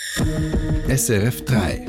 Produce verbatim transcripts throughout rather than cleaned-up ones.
S R F drei.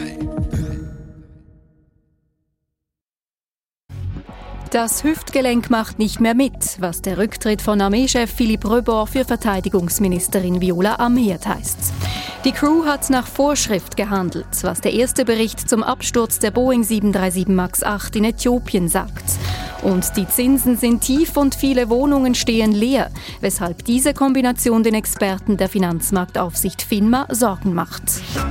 Das Hüftgelenk macht nicht mehr mit, was der Rücktritt von Armeechef Philippe Reborn für Verteidigungsministerin Viola Amherd heißt. Die Crew hat nach Vorschrift gehandelt, was der erste Bericht zum Absturz der Boeing sieben drei sieben Max acht in Äthiopien sagt. Und die Zinsen sind tief und viele Wohnungen stehen leer, weshalb diese Kombination den Experten der Finanzmarktaufsicht FINMA Sorgen macht.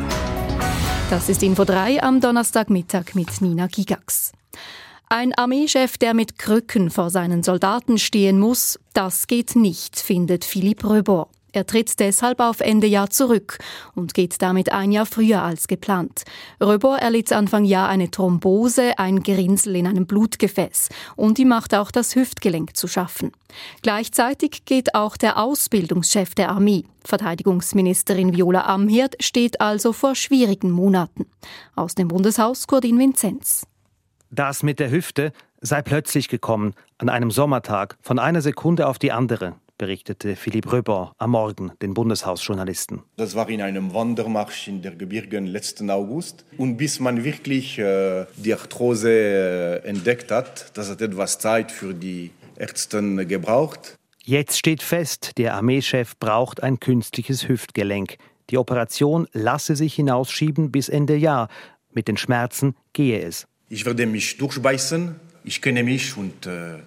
Das ist Info drei am Donnerstagmittag mit Nina Gigax. Ein Armeechef, der mit Krücken vor seinen Soldaten stehen muss, das geht nicht, findet Philippe Reborn. Er tritt deshalb auf Ende Jahr zurück und geht damit ein Jahr früher als geplant. Reborn erlitt Anfang Jahr eine Thrombose, ein Gerinnsel in einem Blutgefäß, und ihm macht auch das Hüftgelenk zu schaffen. Gleichzeitig geht auch der Ausbildungschef der Armee. Verteidigungsministerin Viola Amherd steht also vor schwierigen Monaten. Aus dem Bundeshaus Kordin Vinzenz. Das mit der Hüfte sei plötzlich gekommen, an einem Sommertag, von einer Sekunde auf die andere, berichtete Philippe Reborn am Morgen den Bundeshausjournalisten. Das war in einem Wandermarsch in der Gebirgen letzten August. Und bis man wirklich äh, die Arthrose äh, entdeckt hat, das hat etwas Zeit für die Ärzte gebraucht. Jetzt steht fest, der Armeechef braucht ein künstliches Hüftgelenk. Die Operation lasse sich hinausschieben bis Ende Jahr. Mit den Schmerzen gehe es. Ich werde mich durchbeißen, ich kenne mich und äh,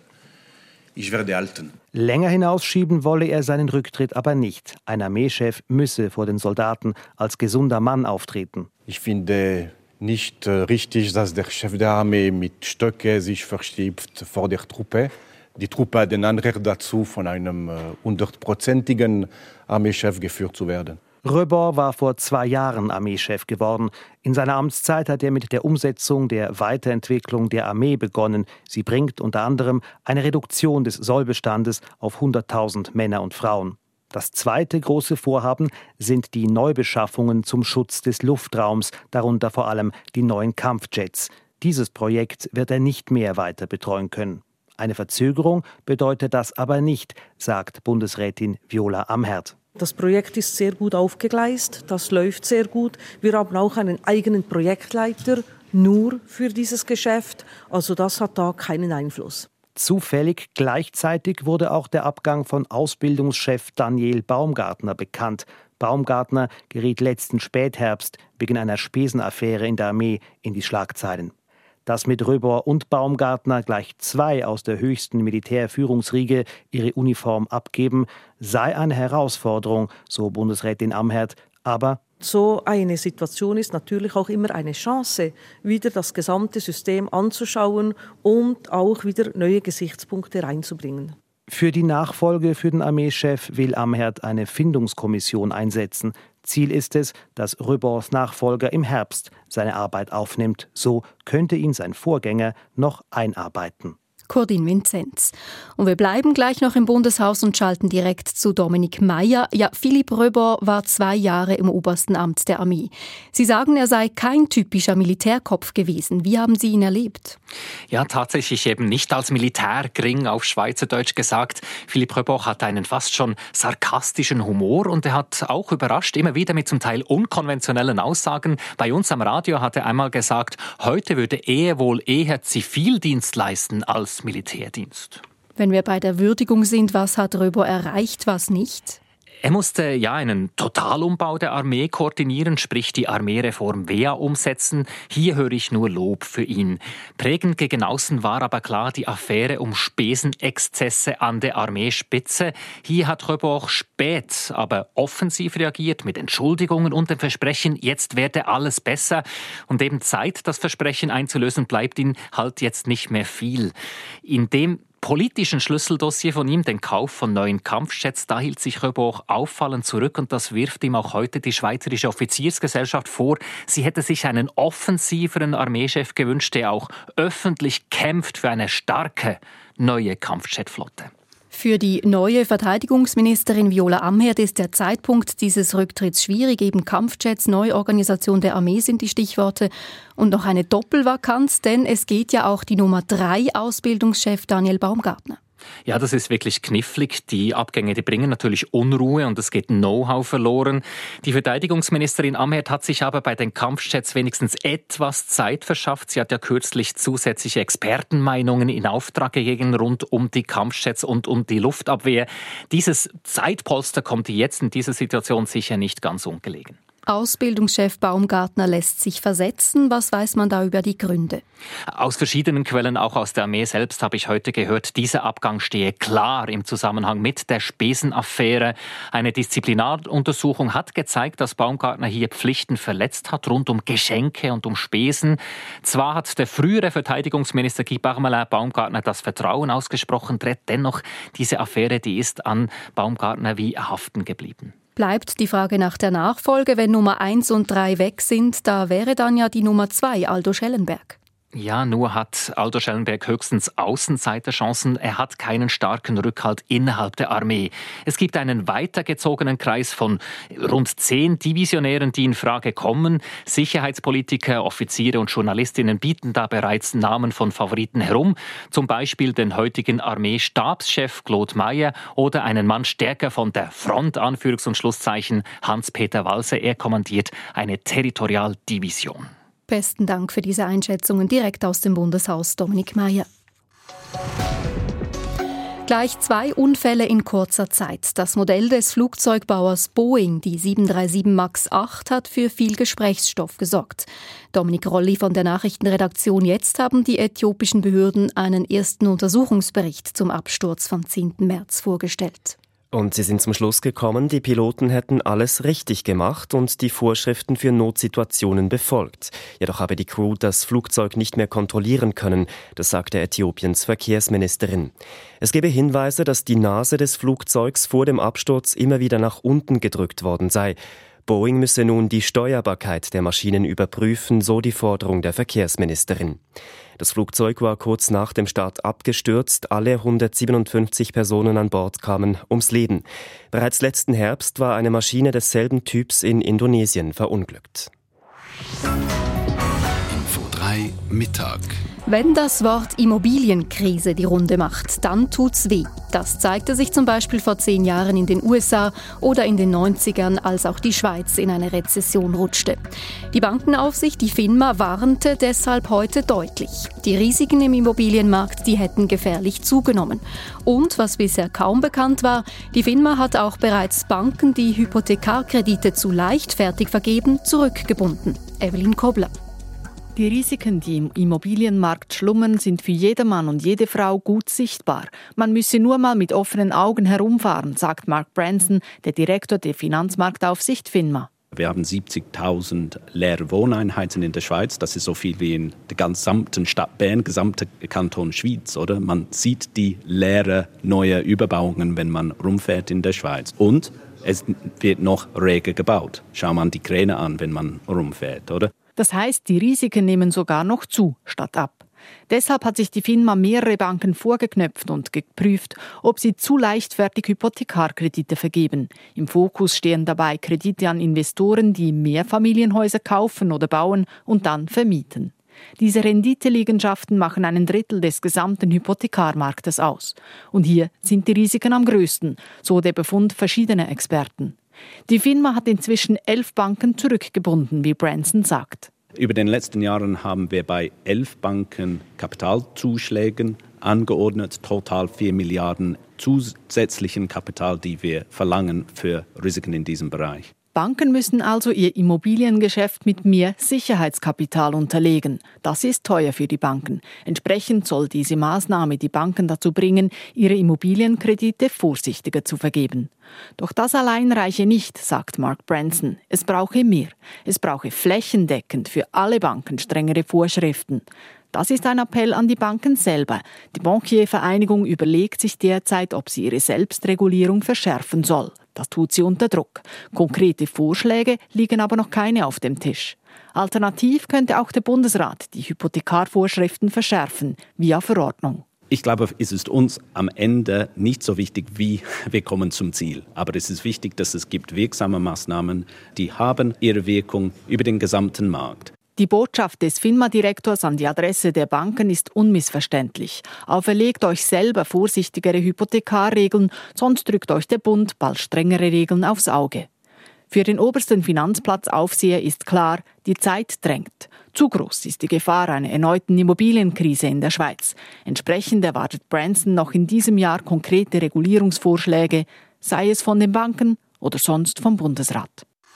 ich werde halten. Länger hinausschieben wolle er seinen Rücktritt aber nicht. Ein Armeechef müsse vor den Soldaten als gesunder Mann auftreten. Ich finde nicht äh, richtig, dass der Chef der Armee mit Stöcke sich verschiebt vor der Truppe. Die Truppe hat den Anrecht dazu, von einem äh, hundertprozentigen Armeechef geführt zu werden. Reborn war vor zwei Jahren Armeechef geworden. In seiner Amtszeit hat er mit der Umsetzung der Weiterentwicklung der Armee begonnen. Sie bringt unter anderem eine Reduktion des Sollbestandes auf hunderttausend Männer und Frauen. Das zweite große Vorhaben sind die Neubeschaffungen zum Schutz des Luftraums, darunter vor allem die neuen Kampfjets. Dieses Projekt wird er nicht mehr weiter betreuen können. Eine Verzögerung bedeutet das aber nicht, sagt Bundesrätin Viola Amherd. Das Projekt ist sehr gut aufgegleist, das läuft sehr gut. Wir haben auch einen eigenen Projektleiter nur für dieses Geschäft, also das hat da keinen Einfluss. Zufällig gleichzeitig wurde auch der Abgang von Ausbildungschef Daniel Baumgartner bekannt. Baumgartner geriet letzten Spätherbst wegen einer Spesenaffäre in der Armee in die Schlagzeilen. Dass mit Reborn und Baumgartner gleich zwei aus der höchsten Militärführungsriege ihre Uniform abgeben, sei eine Herausforderung, so Bundesrätin Amherd. Aber so eine Situation ist natürlich auch immer eine Chance, wieder das gesamte System anzuschauen und auch wieder neue Gesichtspunkte reinzubringen. Für die Nachfolge für den Armeechef will Amherd eine Findungskommission einsetzen. Ziel ist es, dass Reborns Nachfolger im Herbst seine Arbeit aufnimmt. So könnte ihn sein Vorgänger noch einarbeiten. Kordin Vinzenz. Und wir bleiben gleich noch im Bundeshaus und schalten direkt zu Dominik Meier. Ja, Philippe Reborn war zwei Jahre im obersten Amt der Armee. Sie sagen, er sei kein typischer Militärkopf gewesen. Wie haben Sie ihn erlebt? Ja, tatsächlich eben nicht als Militärgring auf Schweizerdeutsch gesagt. Philippe Reborn hat einen fast schon sarkastischen Humor und er hat auch überrascht, immer wieder mit zum Teil unkonventionellen Aussagen. Bei uns am Radio hat er einmal gesagt, heute würde er wohl eher Zivildienst leisten als Militärdienst. Wenn wir bei der Würdigung sind, was hat Reborn erreicht, was nicht? Er musste ja einen Totalumbau der Armee koordinieren, sprich die Armeereform W E A umsetzen. Hier höre ich nur Lob für ihn. Prägend gegen außen war aber klar die Affäre um Spesenexzesse an der Armeespitze. Hier hat Reborn spät, aber offensiv reagiert mit Entschuldigungen und dem Versprechen, jetzt werde alles besser. Und eben Zeit, das Versprechen einzulösen, bleibt ihm halt jetzt nicht mehr viel. In dem politischen Schlüsseldossier von ihm, den Kauf von neuen Kampfjets, da hielt sich Reborn auffallend zurück und das wirft ihm auch heute die Schweizerische Offiziersgesellschaft vor. Sie hätte sich einen offensiveren Armeechef gewünscht, der auch öffentlich kämpft für eine starke neue Kampfjetflotte. Für die neue Verteidigungsministerin Viola Amherd ist der Zeitpunkt dieses Rücktritts schwierig. Eben Kampfjets, Neuorganisation der Armee sind die Stichworte. Und noch eine Doppelvakanz, denn es geht ja auch die Nummer drei Ausbildungschef Daniel Baumgartner. Ja, das ist wirklich knifflig. Die Abgänge, die bringen natürlich Unruhe und es geht Know-how verloren. Die Verteidigungsministerin Amherd hat sich aber bei den Kampfjets wenigstens etwas Zeit verschafft. Sie hat ja kürzlich zusätzliche Expertenmeinungen in Auftrag gegeben rund um die Kampfjets und um die Luftabwehr. Dieses Zeitpolster kommt jetzt in dieser Situation sicher nicht ganz ungelegen. Ausbildungschef Baumgartner lässt sich versetzen. Was weiß man da über die Gründe? Aus verschiedenen Quellen, auch aus der Armee selbst, habe ich heute gehört, dieser Abgang stehe klar im Zusammenhang mit der Spesenaffäre. Eine Disziplinaruntersuchung hat gezeigt, dass Baumgartner hier Pflichten verletzt hat, rund um Geschenke und um Spesen. Zwar hat der frühere Verteidigungsminister Guy Parmelin Baumgartner das Vertrauen ausgesprochen, dennoch diese Affäre, die ist an Baumgartner wie haften geblieben. Bleibt die Frage nach der Nachfolge, wenn Nummer eins und drei weg sind, da wäre dann ja die Nummer zwei Aldo Schellenberg. Ja, nur hat Aldo Schellenberg höchstens Außenseiterchancen. Er hat keinen starken Rückhalt innerhalb der Armee. Es gibt einen weitergezogenen Kreis von rund zehn Divisionären, die in Frage kommen. Sicherheitspolitiker, Offiziere und Journalistinnen bieten da bereits Namen von Favoriten herum. Zum Beispiel den heutigen Armeestabschef Claude Mayer oder einen Mann stärker von der Front, Anführungs- und Schlusszeichen, Hans-Peter Walser. Er kommandiert eine Territorialdivision. Besten Dank für diese Einschätzungen direkt aus dem Bundeshaus, Dominik Mayer. Gleich zwei Unfälle in kurzer Zeit. Das Modell des Flugzeugbauers Boeing, die sieben drei sieben Max acht, hat für viel Gesprächsstoff gesorgt. Dominik Rolli von der Nachrichtenredaktion Jetzt haben die äthiopischen Behörden einen ersten Untersuchungsbericht zum Absturz vom zehnten März vorgestellt. Und sie sind zum Schluss gekommen, die Piloten hätten alles richtig gemacht und die Vorschriften für Notsituationen befolgt. Jedoch habe die Crew das Flugzeug nicht mehr kontrollieren können, das sagte Äthiopiens Verkehrsministerin. Es gebe Hinweise, dass die Nase des Flugzeugs vor dem Absturz immer wieder nach unten gedrückt worden sei. Boeing müsse nun die Steuerbarkeit der Maschinen überprüfen, so die Forderung der Verkehrsministerin. Das Flugzeug war kurz nach dem Start abgestürzt. Alle hundertsiebenundfünfzig Personen an Bord kamen ums Leben. Bereits letzten Herbst war eine Maschine desselben Typs in Indonesien verunglückt. Info drei Mittag. Wenn das Wort Immobilienkrise die Runde macht, dann tut's weh. Das zeigte sich zum Beispiel vor zehn Jahren in den U S A oder in den neunzigern, als auch die Schweiz in eine Rezession rutschte. Die Bankenaufsicht, die FINMA, warnte deshalb heute deutlich. Die Risiken im Immobilienmarkt, die hätten gefährlich zugenommen. Und, was bisher kaum bekannt war, die FINMA hat auch bereits Banken, die Hypothekarkredite zu leichtfertig vergeben, zurückgebunden. Evelyn Kobler. Die Risiken, die im Immobilienmarkt schlummern, sind für jedermann und jede Frau gut sichtbar. Man müsse nur mal mit offenen Augen herumfahren, sagt Mark Branson, der Direktor der Finanzmarktaufsicht FINMA. Wir haben siebzigtausend leere Wohneinheiten in der Schweiz. Das ist so viel wie in der gesamten Stadt Bern, gesamte Kanton Schwyz, oder? Man sieht die leeren neuen Überbauungen, wenn man rumfährt in der Schweiz. Und es wird noch rege gebaut. Schau mal die Kräne an, wenn man rumfährt, oder? Das heißt, die Risiken nehmen sogar noch zu, statt ab. Deshalb hat sich die FINMA mehrere Banken vorgeknöpft und geprüft, ob sie zu leichtfertig Hypothekarkredite vergeben. Im Fokus stehen dabei Kredite an Investoren, die Mehrfamilienhäuser kaufen oder bauen und dann vermieten. Diese Renditeliegenschaften machen einen Drittel des gesamten Hypothekarmarktes aus. Und hier sind die Risiken am größten, so der Befund verschiedener Experten. Die FINMA hat inzwischen elf Banken zurückgebunden, wie Branson sagt. Über den letzten Jahren haben wir bei elf Banken Kapitalzuschlägen angeordnet, total vier Milliarden zusätzlichen Kapital, die wir verlangen für Risiken in diesem Bereich. Banken müssen also ihr Immobiliengeschäft mit mehr Sicherheitskapital unterlegen. Das ist teuer für die Banken. Entsprechend soll diese Maßnahme die Banken dazu bringen, ihre Immobilienkredite vorsichtiger zu vergeben. Doch das allein reiche nicht, sagt Mark Branson. Es brauche mehr. Es brauche flächendeckend für alle Banken strengere Vorschriften. Das ist ein Appell an die Banken selber. Die Bankiervereinigung überlegt sich derzeit, ob sie ihre Selbstregulierung verschärfen soll. Das tut sie unter Druck. Konkrete Vorschläge liegen aber noch keine auf dem Tisch. Alternativ könnte auch der Bundesrat die Hypothekarvorschriften verschärfen, via Verordnung. Ich glaube, es ist uns am Ende nicht so wichtig, wie wir kommen zum Ziel. Aber es ist wichtig, dass es gibt wirksame Maßnahmen, die haben ihre Wirkung über den gesamten Markt. Die Botschaft des FINMA-Direktors an die Adresse der Banken ist unmissverständlich. Auferlegt euch selber vorsichtigere Hypothekarregeln, sonst drückt euch der Bund bald strengere Regeln aufs Auge. Für den obersten Finanzplatzaufseher ist klar, die Zeit drängt. Zu groß ist die Gefahr einer erneuten Immobilienkrise in der Schweiz. Entsprechend erwartet Branson noch in diesem Jahr konkrete Regulierungsvorschläge, sei es von den Banken oder sonst vom Bundesrat.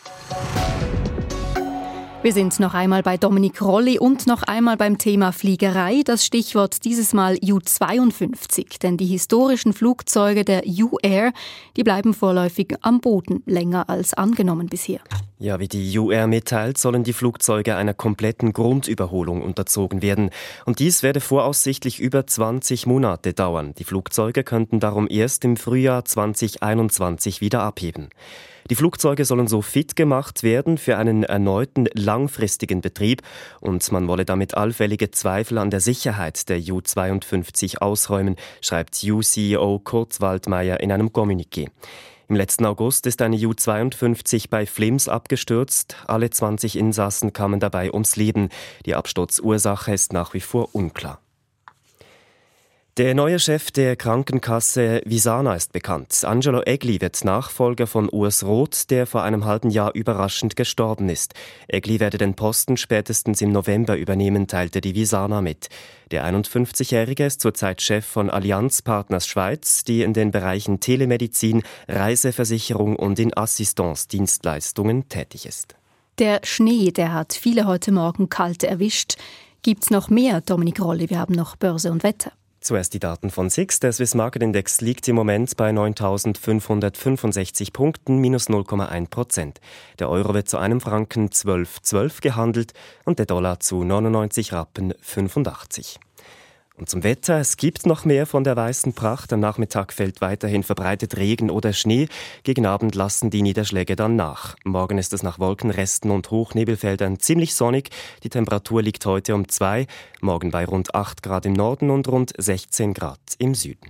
Wir sind noch einmal bei Dominic Rolli und noch einmal beim Thema Fliegerei. Das Stichwort dieses Mal U zweiundfünfzig. Denn die historischen Flugzeuge der U-Air, die bleiben vorläufig am Boden, länger als angenommen bisher. Ja, wie die U-Air mitteilt, sollen die Flugzeuge einer kompletten Grundüberholung unterzogen werden. Und dies werde voraussichtlich über zwanzig Monate dauern. Die Flugzeuge könnten darum erst im Frühjahr zweitausendeinundzwanzig wieder abheben. Die Flugzeuge sollen so fit gemacht werden für einen erneuten langfristigen Betrieb und man wolle damit allfällige Zweifel an der Sicherheit der U zweiundfünfzig ausräumen, schreibt U-C E O Kurt Waldmeier in einem Kommuniqué. Im letzten August ist eine U zweiundfünfzig bei Flims abgestürzt. Alle zwanzig Insassen kamen dabei ums Leben. Die Absturzursache ist nach wie vor unklar. Der neue Chef der Krankenkasse Visana ist bekannt. Angelo Egli wird Nachfolger von Urs Roth, der vor einem halben Jahr überraschend gestorben ist. Egli werde den Posten spätestens im November übernehmen, teilte die Visana mit. Der einundfünfzigjährige ist zurzeit Chef von Allianz Partners Schweiz, die in den Bereichen Telemedizin, Reiseversicherung und in Assistenzdienstleistungen tätig ist. Der Schnee, der hat viele heute Morgen kalt erwischt. Gibt's noch mehr, Dominic Rolli? Wir haben noch Börse und Wetter. Zuerst die Daten von S I X. Der Swiss Market Index liegt im Moment bei neuntausendfünfhundertfünfundsechzig Punkten, minus null Komma eins Prozent. Der Euro wird zu einem Franken zwölf Komma zwölf gehandelt und der Dollar zu neunundneunzig Rappen fünfundachtzig. Und zum Wetter, es gibt noch mehr von der weißen Pracht. Am Nachmittag fällt weiterhin verbreitet Regen oder Schnee. Gegen Abend lassen die Niederschläge dann nach. Morgen ist es nach Wolkenresten und Hochnebelfeldern ziemlich sonnig. Die Temperatur liegt heute um zwei, morgen bei rund acht Grad im Norden und rund sechzehn Grad im Süden.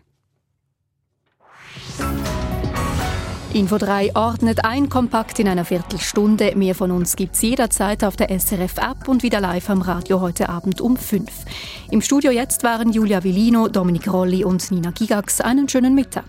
Info drei ordnet ein, kompakt in einer Viertelstunde. Mehr von uns gibt's jederzeit auf der S R F-App und wieder live am Radio heute Abend um fünf. Im Studio jetzt waren Julia Villino, Dominic Rolli und Nina Gigax. Einen schönen Mittag.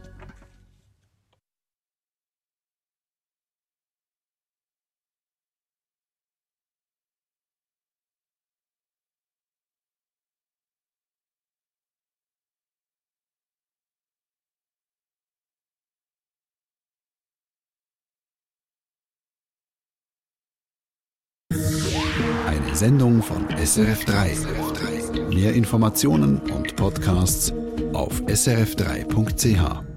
Eine Sendung von S R F drei. Mehr Informationen und Podcasts auf s r f drei punkt c h.